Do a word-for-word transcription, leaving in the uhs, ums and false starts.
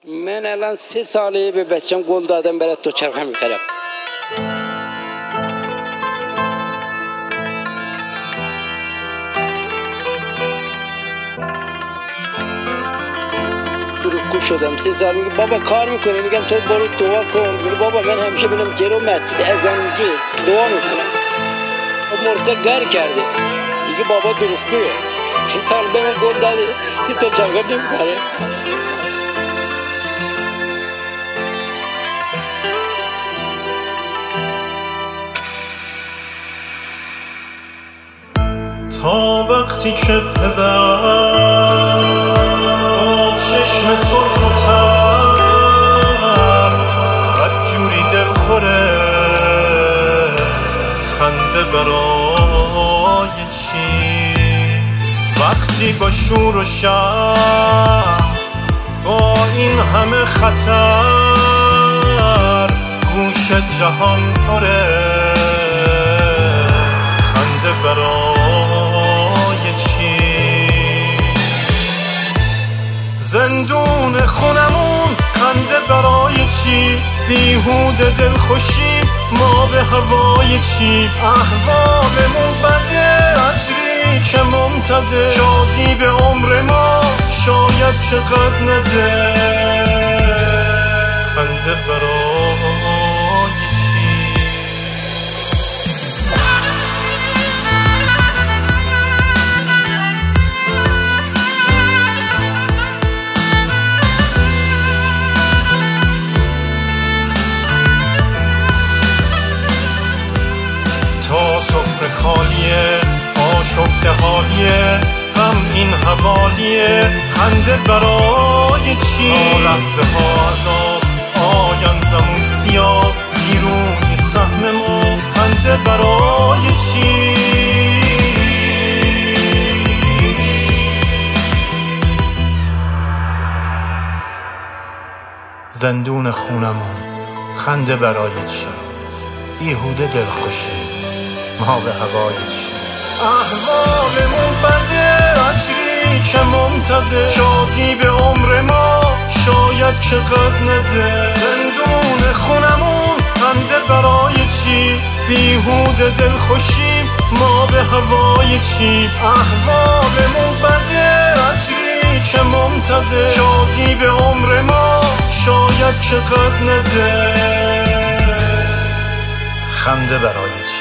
من الان سه ساله به بچم گل دادم برای دوچرخه میخرم. دروغگو شدم. سه سال میگه بابا کار میکنه، میگم تو برو دعا کن. میگه بابا من همیشه میرم جلو مسجد اذان میگه دعا میکنم. خب مرتضی گر کرده. میگه بابا دروغگوه. سه سال به من گل داده که دوچرخه نمیخره. تا وقتی که پدر با چشم سرخ و تر بدجوری دل خوره خنده برای چی؟ وقتی با شور و شر با این همه خطر گوش جهان پره خنده برای زندون خونمون خنده برای چی؟ بیهوده دلخوشی ما به هوای چی؟ احوالمون بده زجری که ممتده شادی به عمر ما شاید چقدر نده خنده برای تا سفره خالیه آشفته حالیه غم این حوالیه خنده برای چی؟ لحظه ها ازاست آیندمون سیاست بیرونی سهم ماست خنده برای چی؟ زندون خونمون خنده برای چی؟ بیهوده دلخوشی ما به هوای چی؟ احوالمون بده زجری که ممتده شادی به عمر ما شاید چقدر نده زندون خونمون خنده برای چی؟ بیهوده دلخوشی ما به هوای چی؟ احوالمون بده زجری که ممتده شادی به عمر ما شاید چقدر نده خنده برای چی؟